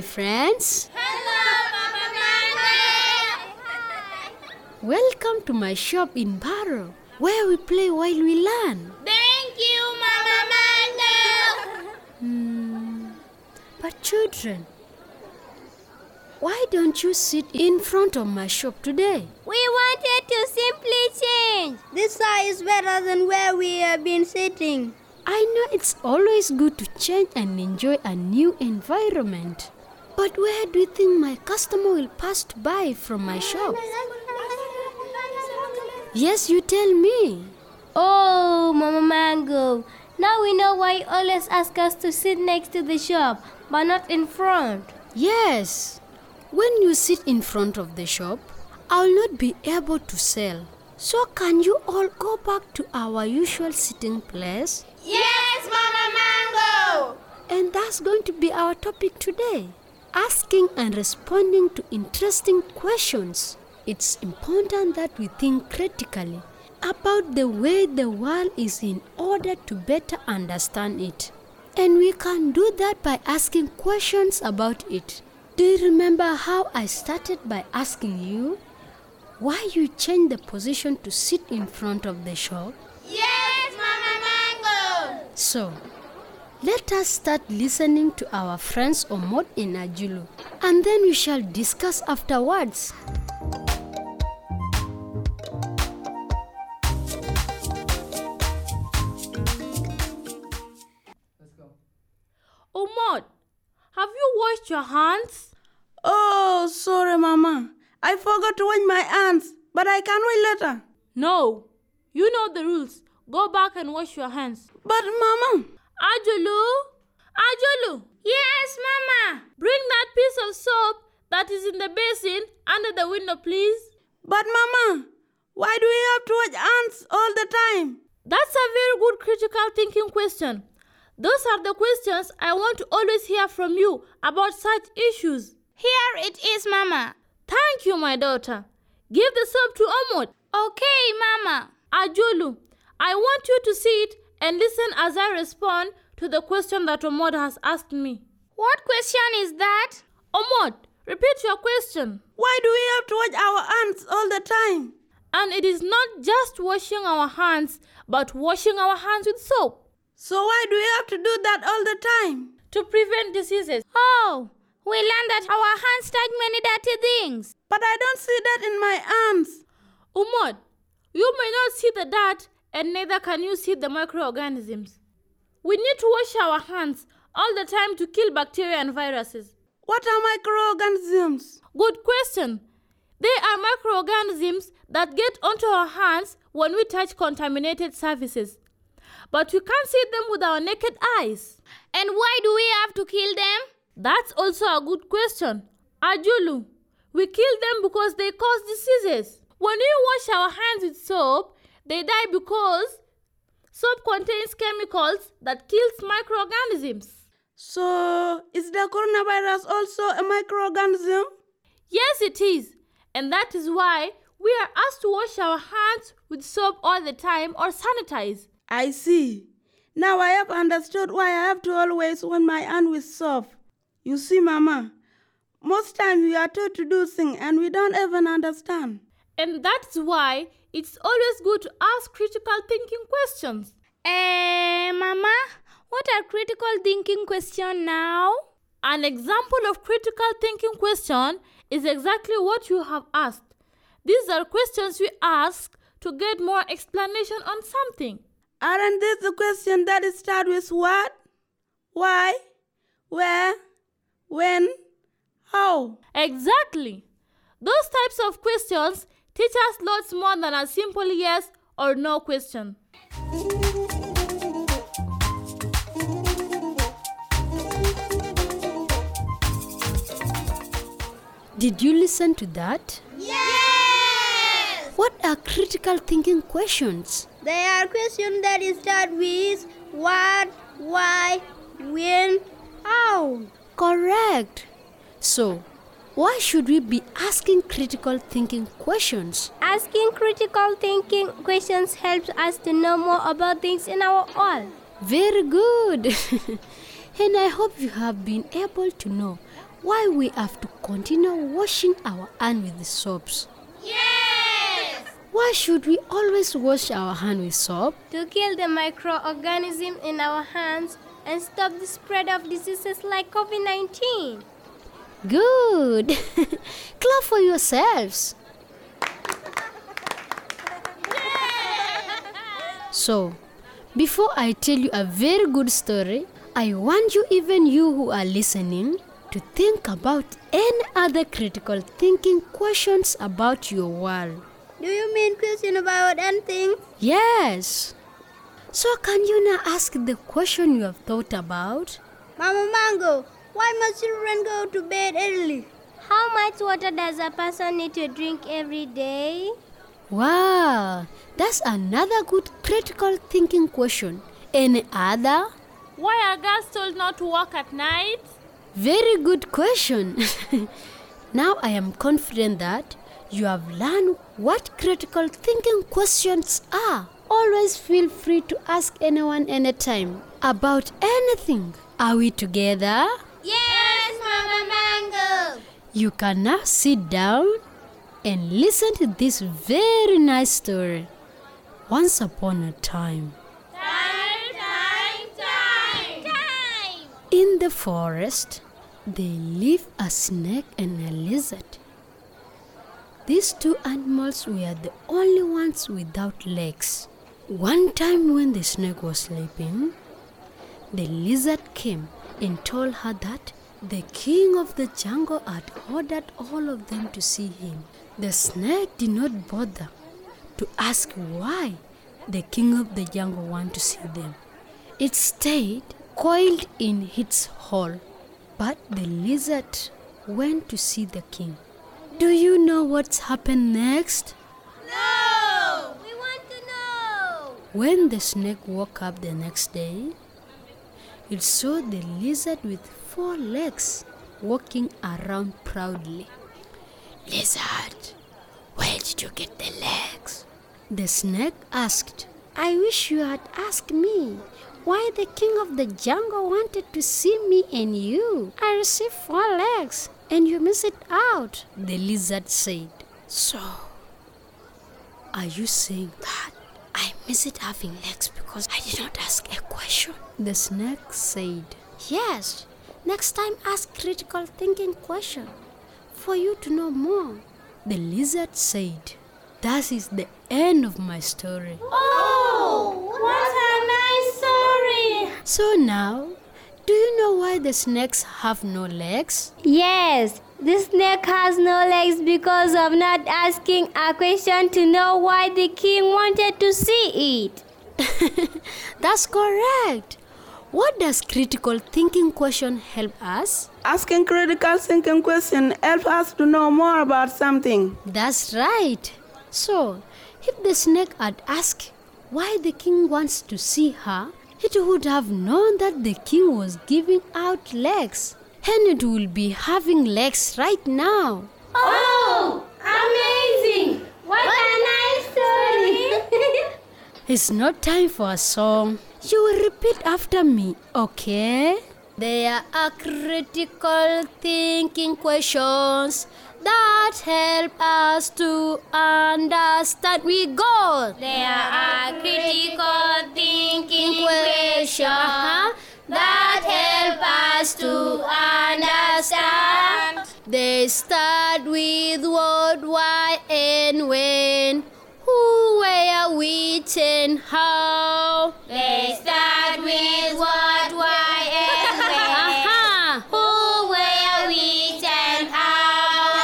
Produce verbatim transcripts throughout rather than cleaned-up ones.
my friends. Hello, Mama Mango. Welcome to my shop in Barrow, where we play while we learn. Thank you, Mama Mango. Hmm. But children, why don't you sit in front of my shop today? We wanted to simply change. This side is better than where we have been sitting. I know it's always good to change and enjoy a new environment. But where do you think my customer will pass by from my shop? Yes, you tell me. Oh, Mama Mango. Now we know why you always ask us to sit next to the shop, but not in front. Yes. When you sit in front of the shop, I'll not be able to sell. So can you all go back to our usual sitting place? Yes, Mama Mango. And that's going to be our topic today. Asking and responding to interesting questions. It's important that we think critically about the way the world is in order to better understand it. And we can do that by asking questions about it. Do you remember how I started by asking you why you changed the position to sit in front of the shop? Yes, Mama Mango. So, let us start listening to our friends Omod and Ajulu, and then we shall discuss afterwards. Let's go. Omod, have you washed your hands? Oh, sorry, Mama. I forgot to wash my hands, but I can wait later. No. You know the rules. Go back and wash your hands. But, Mama... Ajulu! Ajulu! Yes, Mama. Bring that piece of soap that is in the basin under the window, please. But, Mama, why do we have to wash hands all the time? That's a very good critical thinking question. Those are the questions I want to always hear from you about such issues. Here it is, Mama. Thank you, my daughter. Give the soap to Omod. Okay, Mama. Ajulu, I want you to sit and listen as I respond to the question that Omod has asked me. What question is that? Omod, repeat your question. Why do we have to wash our hands all the time? And it is not just washing our hands, but washing our hands with soap. So why do we have to do that all the time? To prevent diseases. Oh, we learned that our hands touch many dirty things. But I don't see that in my hands. Omod, you may not see the dirt and neither can you see the microorganisms. We need to wash our hands all the time to kill bacteria and viruses. What are microorganisms? Good question. They are microorganisms that get onto our hands when we touch contaminated surfaces. But we can't see them with our naked eyes. And why do we have to kill them? That's also a good question. Ajulu, we kill them because they cause diseases. When we wash our hands with soap, they die because soap contains chemicals that kills microorganisms. So, is the coronavirus also a microorganism? Yes, it is. And that is why we are asked to wash our hands with soap all the time or sanitize. I see. Now I have understood why I have to always wash my hand with soap. You see, Mama, most times we are told to do things and we don't even understand. And that's why it's always good to ask critical thinking questions. Eh, Mama, what are critical thinking questions now? An example of critical thinking question is exactly what you have asked. These are questions we ask to get more explanation on something. Aren't these the questions that start with what, why, where, when, how? Exactly. Those types of questions teach us lots more than a simple yes or no question. Did you listen to that? Yes! What are critical thinking questions? They are questions that start with what, why, when, how. Correct. So, why should we be asking critical thinking questions? Asking critical thinking questions helps us to know more about things in our world. Very good. And I hope you have been able to know why we have to continue washing our hands with the soaps. Yes! Why should we always wash our hands with soap? To kill the microorganisms in our hands and stop the spread of diseases like COVID nineteen. Good! Clap for yourselves. So, before I tell you a very good story, I want you, even you who are listening, to think about any other critical thinking questions about your world. Do you mean question about anything? Yes. So can you now ask the question you have thought about? Mama Mango, why must children go to bed early? How much water does a person need to drink every day? Wow, that's another good critical thinking question. Any other? Why are girls told not to work at night? Very good question. Now I am confident that you have learned what critical thinking questions are. Always feel free to ask anyone anytime about anything. Are we together? Yes, Mama Mango! You can now sit down and listen to this very nice story. Once upon a time, Time, time, time! Time! in the forest, there lived a snake and a lizard. These two animals were the only ones without legs. One time when the snake was sleeping, the lizard came and told her that the king of the jungle had ordered all of them to see him. The snake did not bother to ask why the king of the jungle wanted to see them. It stayed coiled in its hole, but the lizard went to see the king. Do you know what's happened next? No! We want to know! When the snake woke up the next day, it saw the lizard with four legs walking around proudly. Lizard, where did you get the legs? The snake asked. I wish you had asked me why the king of the jungle wanted to see me and you. I received four legs and you missed it out, the lizard said. So, are you saying that I missed having legs because I did not ask a question? The snake said. Yes, next time ask critical thinking question for you to know more. The lizard said. That is the end of my story. Oh, what a nice story! So now, do you know why the snakes have no legs? Yes, the snake has no legs because of not asking a question to know why the king wanted to see it. That's correct. What does critical thinking question help us? Asking critical thinking question helps us to know more about something. That's right. So, if the snake had asked why the king wants to see her, it would have known that the king was giving out legs, and it will be having legs right now. Oh, amazing! What a nice story! It's not time for a song. You will repeat after me, okay? There are critical thinking questions that help us to understand. We go. There are critical thinking questions that help us to understand. They start with what, why, and when. Who, where, which, and how. They start with what, why, and when. Aha! Who, where, which, and how.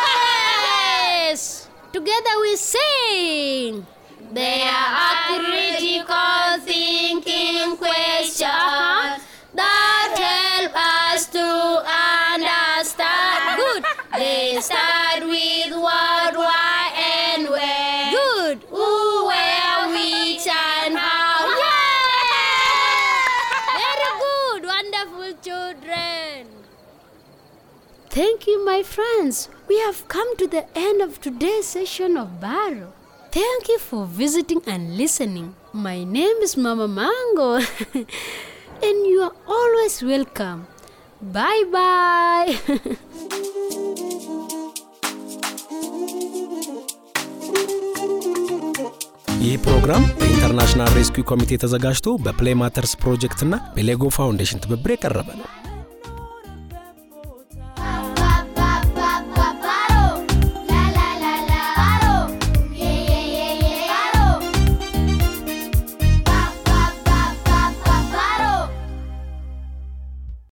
Yes! Together we sing. There are critical thinking questions that help us to understand. Good. They start with what, why, and when. Good. Who, where, which, and how. Very good. Wonderful children. Thank you, my friends. We have come to the end of today's session of Barrow. Thank you for visiting and listening. My name is Mama Mango, and you are always welcome. Bye bye. ይህ ፕሮግራም በኢንተርናሽናል ሬስኪው ኮሚቴ ተዘጋጅቶ በፕሌይ ማተርስ ፕሮጀክት እና በሌጎ ፋውንዴሽን ትብብር የቀረበ ነው።